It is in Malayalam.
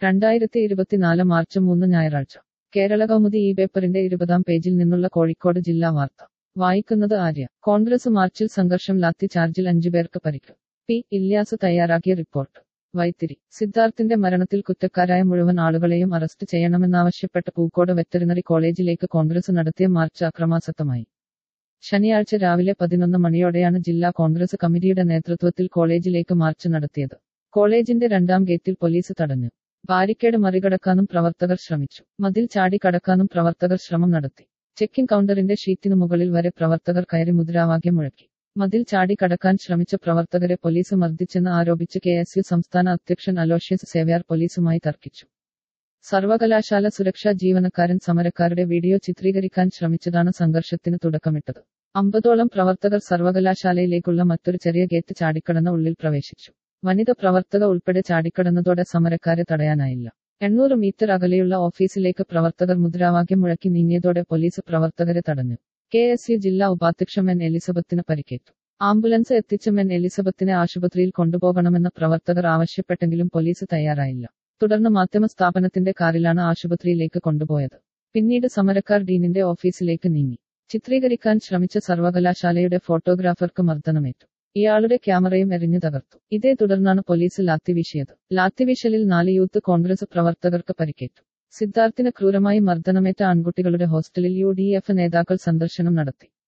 2024 മാർച്ച് 3 ഞായറാഴ്ച കേരളകൗമുദി ഈ പേപ്പറിന്റെ 20-ാം പേജിൽ നിന്നുള്ള കോഴിക്കോട് ജില്ലാ വാർത്ത വായിക്കുന്നത് ആര്യ. കോൺഗ്രസ് മാർച്ചിൽ സംഘർഷം, ലാത്തി ചാർജിൽ 5 പേർക്ക് പരിക്ക്. പി. ഇല്യാസ് തയ്യാറാക്കിയ റിപ്പോർട്ട്. വൈത്തിരി. സിദ്ധാർത്ഥിന്റെ മരണത്തിൽ കുറ്റക്കാരായ മുഴുവൻ ആളുകളെയും അറസ്റ്റ് ചെയ്യണമെന്നാവശ്യപ്പെട്ട് പൂക്കോട് വെറ്ററിനറി കോളേജിലേക്ക് കോൺഗ്രസ് നടത്തിയ മാർച്ച് അക്രമാസക്തമായി. ശനിയാഴ്ച രാവിലെ 11 മണിയോടെയാണ് ജില്ലാ കോൺഗ്രസ് കമ്മിറ്റിയുടെ നേതൃത്വത്തിൽ കോളേജിലേക്ക് മാർച്ച് നടത്തിയത്. കോളേജിന്റെ 2-ാം ഗേറ്റിൽ പോലീസ് തടഞ്ഞു. ബാരിക്കേഡ് മറികടക്കാനും പ്രവർത്തകർ ശ്രമിച്ചു. മതിൽ ചാടി കടക്കാനും പ്രവർത്തകർ ശ്രമം നടത്തി. ചെക്കിംഗ് കൗണ്ടറിന്റെ ഷീറ്റിനു മുകളിൽ വരെ പ്രവർത്തകർ കയറി മുദ്രാവാക്യം മുഴക്കി. മതിൽ ചാടി കടക്കാൻ ശ്രമിച്ച പ്രവർത്തകരെ പോലീസ് മർദ്ദിച്ചെന്ന് ആരോപിച്ച് KSU സംസ്ഥാന അധ്യക്ഷൻ അലോഷ്യസ് സേവ്യർ പോലീസുമായി തർക്കിച്ചു. സർവകലാശാല സുരക്ഷാ ജീവനക്കാരൻ സമരക്കാരുടെ വീഡിയോ ചിത്രീകരിക്കാൻ ശ്രമിച്ചതാണ് സംഘർഷത്തിന് തുടക്കമിട്ടത്. 50ഓളം പ്രവർത്തകർ സർവകലാശാലയിലേക്കുള്ള മറ്റൊരു ചെറിയ ഗേറ്റ് ചാടിക്കടന്ന് ഉള്ളിൽ പ്രവേശിച്ചു. വനിത പ്രവർത്തക ഉൾപ്പെടെ ചാടിക്കടന്നതോടെ സമരക്കാരെ തടയാനായില്ല. 800 മീറ്റർ അകലെയുള്ള ഓഫീസിലേക്ക് പ്രവർത്തകർ മുദ്രാവാക്യം മുഴക്കി നീങ്ങിയതോടെ പോലീസ് പ്രവർത്തകരെ തടഞ്ഞു. KSU ജില്ലാ ഉപാധ്യക്ഷ എൻ എലിസബത്തിന് പരിക്കേറ്റു. ആംബുലൻസ് എത്തിച്ച എൻ എലിസബത്തിനെ ആശുപത്രിയിൽ കൊണ്ടുപോകണമെന്ന് പ്രവർത്തകർ ആവശ്യപ്പെട്ടെങ്കിലും പോലീസ് തയ്യാറായില്ല. തുടർന്ന് മാധ്യമ സ്ഥാപനത്തിന്റെ കാറിലാണ് ആശുപത്രിയിലേക്ക് കൊണ്ടുപോയത്. പിന്നീട് സമരക്കാർ ഡീനിന്റെ ഓഫീസിലേക്ക് നീങ്ങി. ചിത്രീകരിക്കാൻ ശ്രമിച്ച സർവകലാശാലയുടെ ഫോട്ടോഗ്രാഫർക്ക് മർദ്ദനമേറ്റു. ഇയാളുടെ ക്യാമറയും എറിഞ്ഞു തകർത്തു. ഇതേ തുടർന്നാണ് പോലീസ് ലാത്തി വീശിയത്. ലാത്തിവീശലിൽ 4 യൂത്ത് കോൺഗ്രസ് പ്രവർത്തകർക്ക് പരിക്കേറ്റു. സിദ്ധാർത്ഥിന് ക്രൂരമായി മർദ്ദനമേറ്റ ആൺകുട്ടികളുടെ ഹോസ്റ്റലിൽ UDF നേതാക്കൾ സന്ദർശനം നടത്തി.